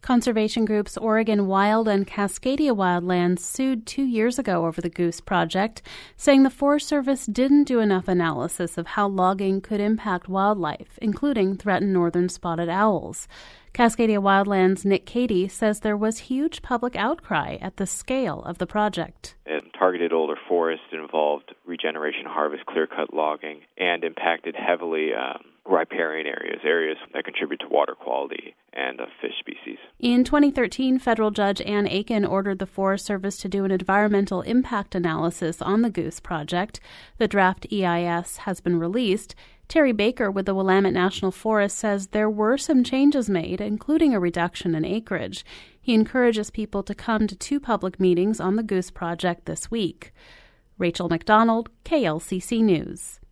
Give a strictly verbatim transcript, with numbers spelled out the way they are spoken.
Conservation groups Oregon Wild and Cascadia Wildlands sued two years ago over the Goose Project, saying the Forest Service didn't do enough analysis of how logging could impact wildlife, including threatened northern spotted owls. Cascadia Wildlands' Nick Cady says there was huge public outcry at the scale of the project. It targeted older forests, involved regeneration, harvest, clear-cut logging, and impacted heavily um, riparian areas, areas that contribute to water quality and uh, fish species. In twenty thirteen, federal judge Ann Aiken ordered the Forest Service to do an environmental impact analysis on the Goose Project. The draft E I S has been released. Terry Baker with the Willamette National Forest says there were some changes made, including a reduction in acreage. He encourages people to come to two public meetings on the Goose Project this week. Rachel McDonald, K L C C News.